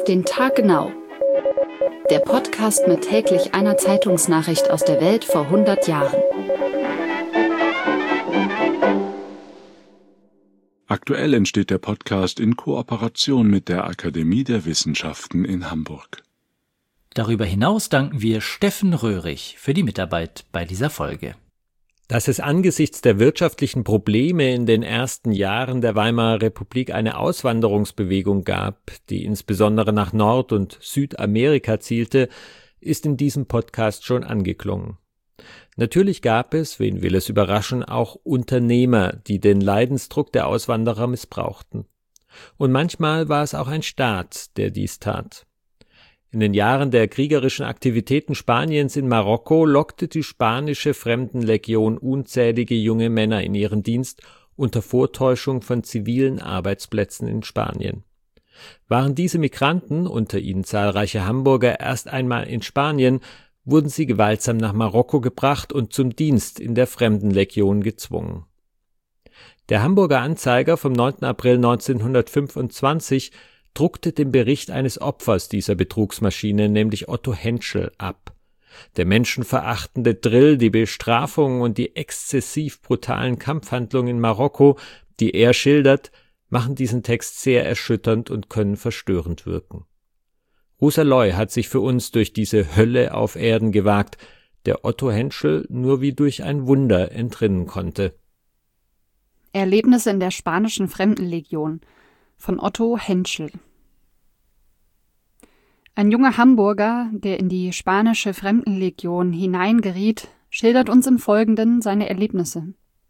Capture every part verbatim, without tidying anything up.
Auf den Tag genau. Der Podcast mit täglich einer Zeitungsnachricht aus der Welt vor hundert Jahren. Aktuell entsteht der Podcast in Kooperation mit der Akademie der Wissenschaften in Hamburg. Darüber hinaus danken wir Steffen Röhrig für die Mitarbeit bei dieser Folge. Dass es angesichts der wirtschaftlichen Probleme in den ersten Jahren der Weimarer Republik eine Auswanderungsbewegung gab, die insbesondere nach Nord- und Südamerika zielte, ist in diesem Podcast schon angeklungen. Natürlich gab es, wen will es überraschen, auch Unternehmer, die den Leidensdruck der Auswanderer missbrauchten. Und manchmal war es auch ein Staat, der dies tat. In den Jahren der kriegerischen Aktivitäten Spaniens in Marokko lockte die spanische Fremdenlegion unzählige junge Männer in ihren Dienst unter Vortäuschung von zivilen Arbeitsplätzen in Spanien. Waren diese Migranten, unter ihnen zahlreiche Hamburger, erst einmal in Spanien, wurden sie gewaltsam nach Marokko gebracht und zum Dienst in der Fremdenlegion gezwungen. Der Hamburger Anzeiger vom neunten April neunzehnhundertfünfundzwanzig druckte den Bericht eines Opfers dieser Betrugsmaschine, nämlich Otto Henschel, ab. Der menschenverachtende Drill, die Bestrafungen und die exzessiv brutalen Kampfhandlungen in Marokko, die er schildert, machen diesen Text sehr erschütternd und können verstörend wirken. Rosa Loy hat sich für uns durch diese Hölle auf Erden gewagt, der Otto Henschel nur wie durch ein Wunder entrinnen konnte. Erlebnisse in der spanischen Fremdenlegion von Otto Henschel. Ein junger Hamburger, der in die spanische Fremdenlegion hineingeriet, schildert uns im Folgenden seine Erlebnisse.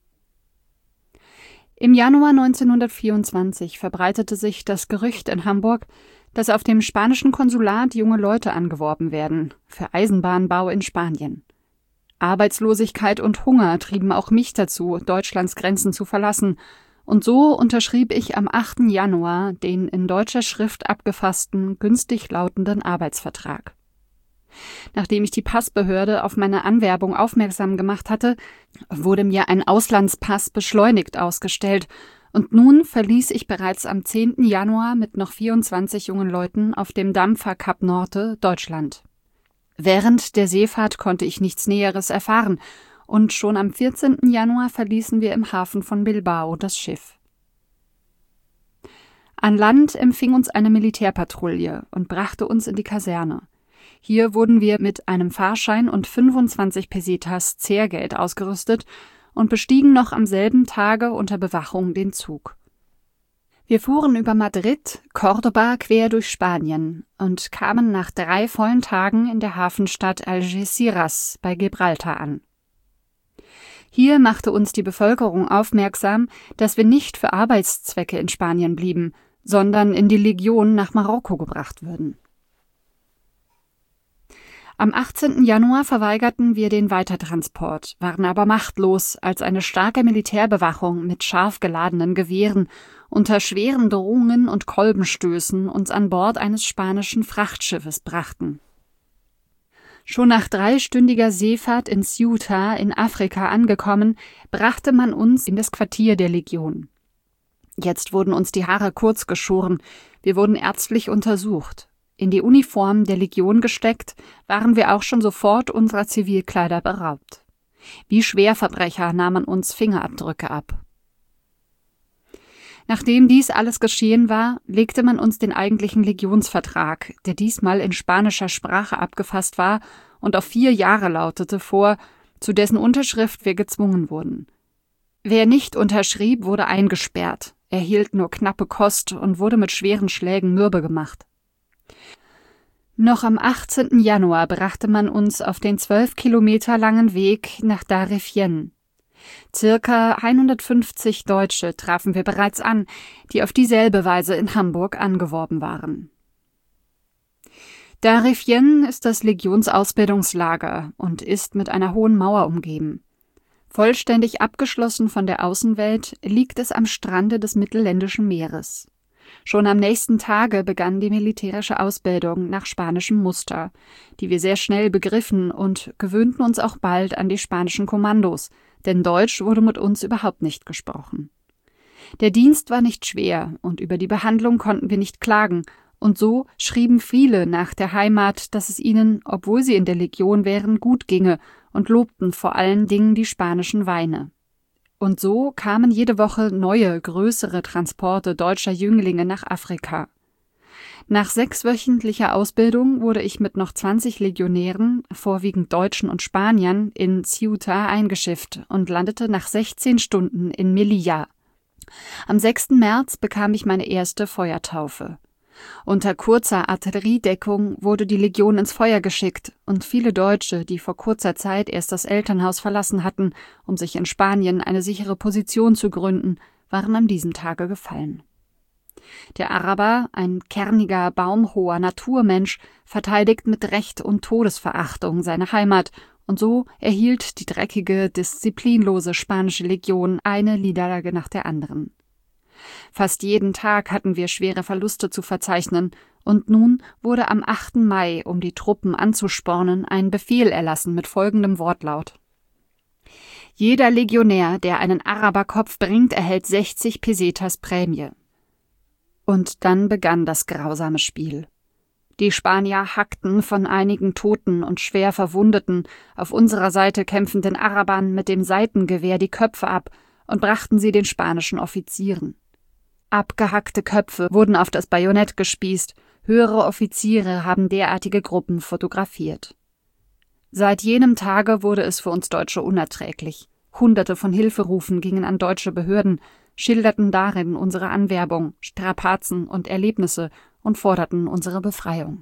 Im Januar neunzehnhundertvierundzwanzig verbreitete sich das Gerücht in Hamburg, dass auf dem spanischen Konsulat junge Leute angeworben werden für Eisenbahnbau in Spanien. Arbeitslosigkeit und Hunger trieben auch mich dazu, Deutschlands Grenzen zu verlassen, und so unterschrieb ich am achten Januar den in deutscher Schrift abgefassten, günstig lautenden Arbeitsvertrag. Nachdem ich die Passbehörde auf meine Anwerbung aufmerksam gemacht hatte, wurde mir ein Auslandspass beschleunigt ausgestellt, und nun verließ ich bereits am zehnten Januar mit noch vierundzwanzig jungen Leuten auf dem Dampfer Kap Norte Deutschland. Während der Seefahrt konnte ich nichts Näheres erfahren, und schon am vierzehnten Januar verließen wir im Hafen von Bilbao das Schiff. An Land empfing uns eine Militärpatrouille und brachte uns in die Kaserne. Hier wurden wir mit einem Fahrschein und fünfundzwanzig Pesetas Zehrgeld ausgerüstet und bestiegen noch am selben Tage unter Bewachung den Zug. Wir fuhren über Madrid, Cordoba quer durch Spanien und kamen nach drei vollen Tagen in der Hafenstadt Algeciras bei Gibraltar an. Hier machte uns die Bevölkerung aufmerksam, dass wir nicht für Arbeitszwecke in Spanien blieben, sondern in die Legion nach Marokko gebracht würden. Am achtzehnten Januar verweigerten wir den Weitertransport, waren aber machtlos, als eine starke Militärbewachung mit scharf geladenen Gewehren unter schweren Drohungen und Kolbenstößen uns an Bord eines spanischen Frachtschiffes brachten. Schon nach dreistündiger Seefahrt in Ceuta in Afrika angekommen, brachte man uns in das Quartier der Legion. Jetzt wurden uns die Haare kurz geschoren, wir wurden ärztlich untersucht. In die Uniform der Legion gesteckt, waren wir auch schon sofort unserer Zivilkleider beraubt. Wie Schwerverbrecher nahmen uns Fingerabdrücke ab. Nachdem dies alles geschehen war, legte man uns den eigentlichen Legionsvertrag, der diesmal in spanischer Sprache abgefasst war und auf vier Jahre lautete, vor, zu dessen Unterschrift wir gezwungen wurden. Wer nicht unterschrieb, wurde eingesperrt, erhielt nur knappe Kost und wurde mit schweren Schlägen mürbe gemacht. Noch am achtzehnten Januar brachte man uns auf den zwölf Kilometer langen Weg nach Darifjen. Circa hundertfünfzig Deutsche trafen wir bereits an, die auf dieselbe Weise in Hamburg angeworben waren. Darifjen ist das Legionsausbildungslager und ist mit einer hohen Mauer umgeben. Vollständig abgeschlossen von der Außenwelt liegt es am Strande des Mittelländischen Meeres. Schon am nächsten Tage begann die militärische Ausbildung nach spanischem Muster, die wir sehr schnell begriffen und gewöhnten uns auch bald an die spanischen Kommandos, denn Deutsch wurde mit uns überhaupt nicht gesprochen. Der Dienst war nicht schwer und über die Behandlung konnten wir nicht klagen, Und so schrieben viele nach der Heimat, dass es ihnen, obwohl sie in der Legion wären, gut ginge und lobten vor allen Dingen die spanischen Weine. Und so kamen jede Woche neue, größere Transporte deutscher Jünglinge nach Afrika. Nach sechswöchentlicher Ausbildung wurde ich mit noch zwanzig Legionären, vorwiegend Deutschen und Spaniern, in Ceuta eingeschifft und landete nach sechzehn Stunden in Melilla. Am sechsten März bekam ich meine erste Feuertaufe. Unter kurzer Artilleriedeckung wurde die Legion ins Feuer geschickt und viele Deutsche, die vor kurzer Zeit erst das Elternhaus verlassen hatten, um sich in Spanien eine sichere Position zu gründen, waren an diesem Tage gefallen. Der Araber, ein kerniger, baumhoher Naturmensch, verteidigt mit Recht und Todesverachtung seine Heimat, und so erhielt die dreckige, disziplinlose spanische Legion eine Niederlage nach der anderen. Fast jeden Tag hatten wir schwere Verluste zu verzeichnen, und nun wurde am achten Mai, um die Truppen anzuspornen, ein Befehl erlassen mit folgendem Wortlaut: Jeder Legionär, der einen Araberkopf bringt, erhält sechzig Pesetas Prämie. Und dann begann das grausame Spiel. Die Spanier hackten von einigen Toten und schwer Verwundeten auf unserer Seite kämpfenden Arabern mit dem Seitengewehr die Köpfe ab und brachten sie den spanischen Offizieren. Abgehackte Köpfe wurden auf das Bajonett gespießt, höhere Offiziere haben derartige Gruppen fotografiert. Seit jenem Tage wurde es für uns Deutsche unerträglich. Hunderte von Hilferufen gingen an deutsche Behörden, schilderten darin unsere Anwerbung, Strapazen und Erlebnisse und forderten unsere Befreiung.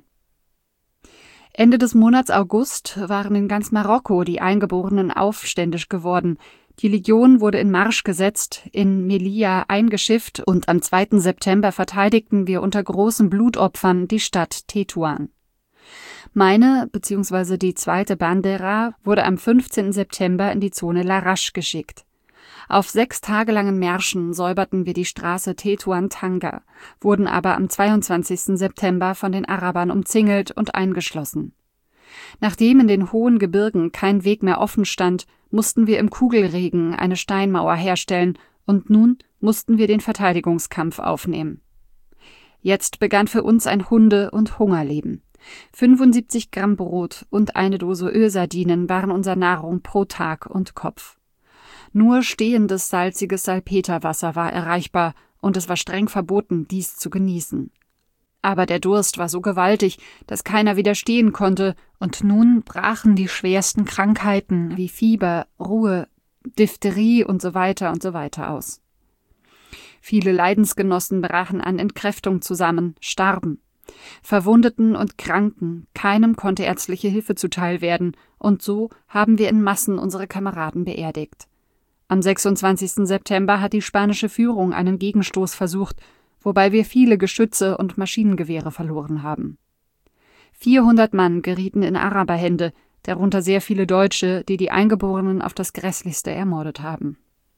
Ende des Monats August waren in ganz Marokko die Eingeborenen aufständisch geworden. Die Legion wurde in Marsch gesetzt, in Melilla eingeschifft und am zweiten September verteidigten wir unter großen Blutopfern die Stadt Tetuan. Meine bzw. die zweite Bandera wurde am fünfzehnten September in die Zone Larache geschickt. Auf sechs Tage langen Märschen säuberten wir die Straße Tetuan-Tanga, wurden aber am zweiundzwanzigsten September von den Arabern umzingelt und eingeschlossen. Nachdem in den hohen Gebirgen kein Weg mehr offen stand, mussten wir im Kugelregen eine Steinmauer herstellen, und nun mussten wir den Verteidigungskampf aufnehmen. Jetzt begann für uns ein Hunde- und Hungerleben. fünfundsiebzig Gramm Brot und eine Dose Ölsardinen waren unsere Nahrung pro Tag und Kopf. Nur stehendes, salziges Salpeterwasser war erreichbar, und es war streng verboten, dies zu genießen. Aber der Durst war so gewaltig, dass keiner widerstehen konnte, und nun brachen die schwersten Krankheiten wie Fieber, Ruhe, Diphtherie und so weiter und so weiter aus. Viele Leidensgenossen brachen an Entkräftung zusammen, starben. Verwundeten und Kranken, keinem konnte ärztliche Hilfe zuteil werden, und so haben wir in Massen unsere Kameraden beerdigt. Am sechsundzwanzigsten September hat die spanische Führung einen Gegenstoß versucht, wobei wir viele Geschütze und Maschinengewehre verloren haben. vierhundert Mann gerieten in Araberhände, darunter sehr viele Deutsche, die die Eingeborenen auf das Grässlichste ermordet haben.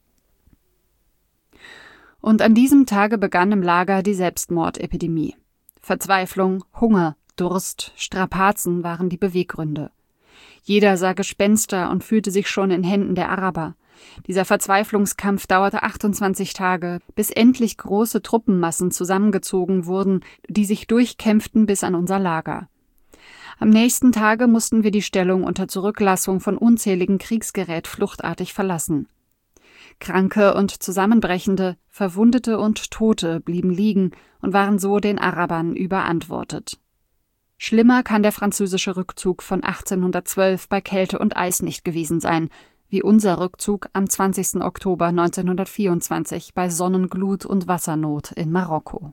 Und an diesem Tage begann im Lager die Selbstmordepidemie. Verzweiflung, Hunger, Durst, Strapazen waren die Beweggründe. Jeder sah Gespenster und fühlte sich schon in Händen der Araber. Dieser Verzweiflungskampf dauerte achtundzwanzig Tage, bis endlich große Truppenmassen zusammengezogen wurden, die sich durchkämpften bis an unser Lager. Am nächsten Tage mussten wir die Stellung unter Zurücklassung von unzähligen Kriegsgerät fluchtartig verlassen. Kranke und Zusammenbrechende, Verwundete und Tote blieben liegen und waren so den Arabern überantwortet. Schlimmer kann der französische Rückzug von achtzehnhundertzwölf bei Kälte und Eis nicht gewesen sein, wie unser Rückzug am zwanzigsten Oktober neunzehnhundertvierundzwanzig bei Sonnenglut und Wassernot in Marokko.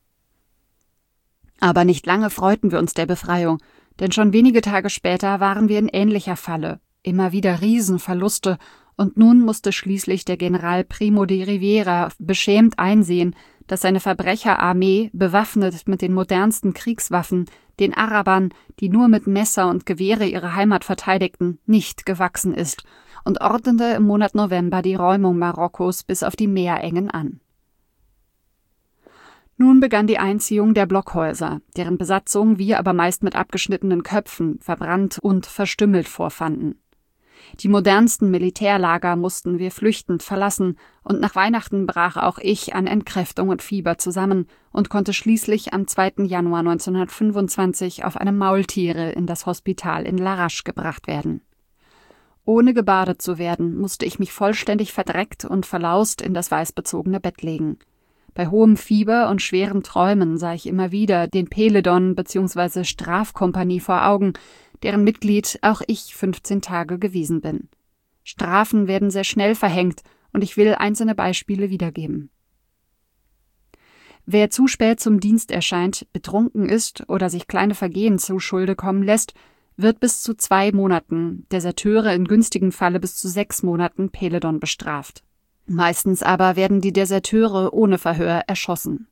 Aber nicht lange freuten wir uns der Befreiung, denn schon wenige Tage später waren wir in ähnlicher Falle, immer wieder Riesenverluste, und nun musste schließlich der General Primo de Rivera beschämt einsehen, dass seine Verbrecherarmee, bewaffnet mit den modernsten Kriegswaffen, den Arabern, die nur mit Messer und Gewehre ihre Heimat verteidigten, nicht gewachsen ist, und ordnete im Monat November die Räumung Marokkos bis auf die Meerengen an. Nun begann die Einziehung der Blockhäuser, deren Besatzung wir aber meist mit abgeschnittenen Köpfen, verbrannt und verstümmelt vorfanden. Die modernsten Militärlager mussten wir flüchtend verlassen, und nach Weihnachten brach auch ich an Entkräftung und Fieber zusammen und konnte schließlich am zweiten Januar neunzehnhundertfünfundzwanzig auf einem Maultiere in das Hospital in Larache gebracht werden. Ohne gebadet zu werden, musste ich mich vollständig verdreckt und verlaust in das weißbezogene Bett legen. Bei hohem Fieber und schweren Träumen sah ich immer wieder den Peledon bzw. Strafkompanie vor Augen, deren Mitglied auch ich fünfzehn Tage gewesen bin. Strafen werden sehr schnell verhängt, und ich will einzelne Beispiele wiedergeben. Wer zu spät zum Dienst erscheint, betrunken ist oder sich kleine Vergehen zu Schulde kommen lässt, wird bis zu zwei Monaten, Deserteure in günstigem Falle bis zu sechs Monaten Peledon bestraft. Meistens aber werden die Deserteure ohne Verhör erschossen.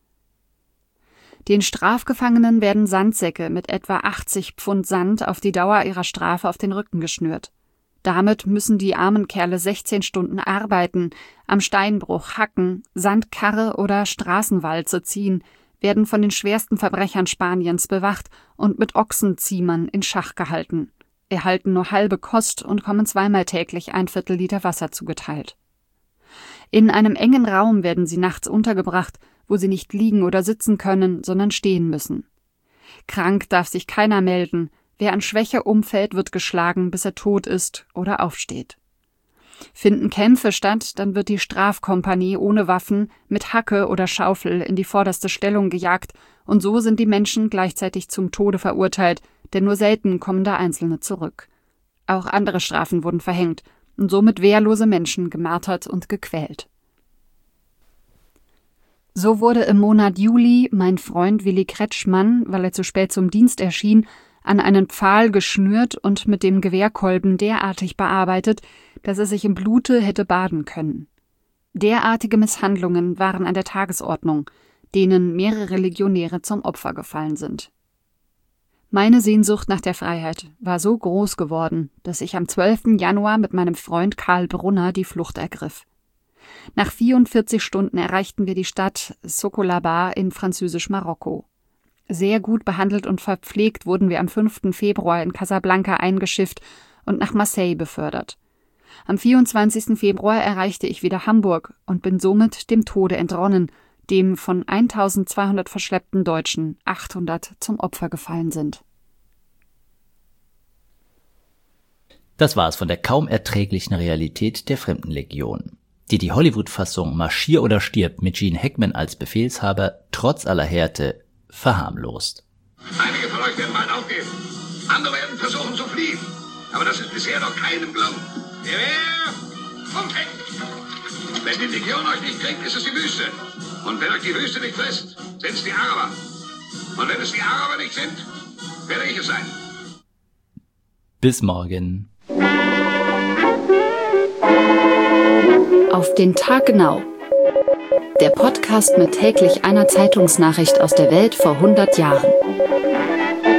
Den Strafgefangenen werden Sandsäcke mit etwa achtzig Pfund Sand auf die Dauer ihrer Strafe auf den Rücken geschnürt. Damit müssen die armen Kerle sechzehn Stunden arbeiten, am Steinbruch hacken, Sandkarre oder Straßenwalze ziehen, werden von den schwersten Verbrechern Spaniens bewacht und mit Ochsenziehern in Schach gehalten, erhalten nur halbe Kost und kommen zweimal täglich ein Viertel Liter Wasser zugeteilt. In einem engen Raum werden sie nachts untergebracht, wo sie nicht liegen oder sitzen können, sondern stehen müssen. Krank darf sich keiner melden, wer an Schwäche umfällt, wird geschlagen, bis er tot ist oder aufsteht. Finden Kämpfe statt, dann wird die Strafkompanie ohne Waffen mit Hacke oder Schaufel in die vorderste Stellung gejagt, und so sind die Menschen gleichzeitig zum Tode verurteilt, denn nur selten kommen da Einzelne zurück. Auch andere Strafen wurden verhängt und somit wehrlose Menschen gemartert und gequält. So wurde im Monat Juli mein Freund Willi Kretschmann, weil er zu spät zum Dienst erschien, an einen Pfahl geschnürt und mit dem Gewehrkolben derartig bearbeitet, dass er sich im Blute hätte baden können. Derartige Misshandlungen waren an der Tagesordnung, denen mehrere Legionäre zum Opfer gefallen sind. Meine Sehnsucht nach der Freiheit war so groß geworden, dass ich am zwölften Januar mit meinem Freund Karl Brunner die Flucht ergriff. Nach vierundvierzig Stunden erreichten wir die Stadt Sokolaba in Französisch-Marokko. Sehr gut behandelt und verpflegt wurden wir am fünften Februar in Casablanca eingeschifft und nach Marseille befördert. Am vierundzwanzigsten Februar erreichte ich wieder Hamburg und bin somit dem Tode entronnen, dem von eintausendzweihundert verschleppten Deutschen achthundert zum Opfer gefallen sind. Das war es von der kaum erträglichen Realität der Fremdenlegion, die die Hollywood-Fassung Marschier oder stirb mit Gene Hackman als Befehlshaber trotz aller Härte verharmlost. Einige von euch werden bald aufgeben. Andere werden versuchen zu fliehen. Aber das ist bisher noch keinem gelungen. Gewehr und weg! Wenn die Legion euch nicht kriegt, ist es die Wüste. Und wenn euch die Wüste nicht frisst, sind es die Araber. Und wenn es die Araber nicht sind, werde ich es sein. Bis morgen. Auf den Tag genau. Der Podcast mit täglich einer Zeitungsnachricht aus der Welt vor hundert Jahren.